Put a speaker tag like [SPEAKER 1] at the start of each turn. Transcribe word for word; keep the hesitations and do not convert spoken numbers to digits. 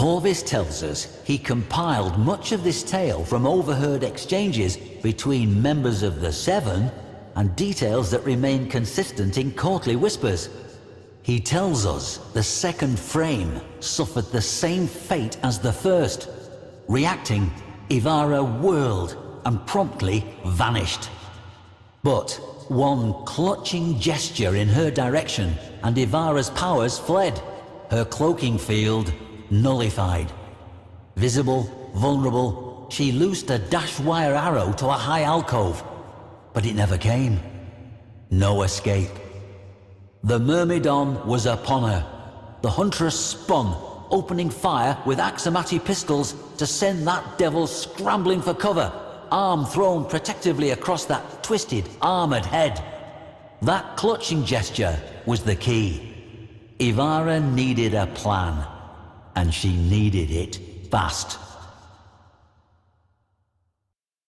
[SPEAKER 1] Corvus tells us he compiled much of this tale from overheard exchanges between members of the Seven and details that remain consistent in courtly whispers. He tells us the second frame suffered the same fate as the first. Reacting, Ivara whirled and promptly vanished. But one clutching gesture in her direction and Ivara's powers fled, her cloaking field nullified. Visible, vulnerable, she loosed a dash wire arrow to a high alcove, but it never came. No escape. The Myrmidon was upon her. The Huntress spun, opening fire with Axamati pistols to send that devil scrambling for cover, arm thrown protectively across that twisted, armored head. That clutching gesture was the key. Ivara needed a plan, and she needed it fast.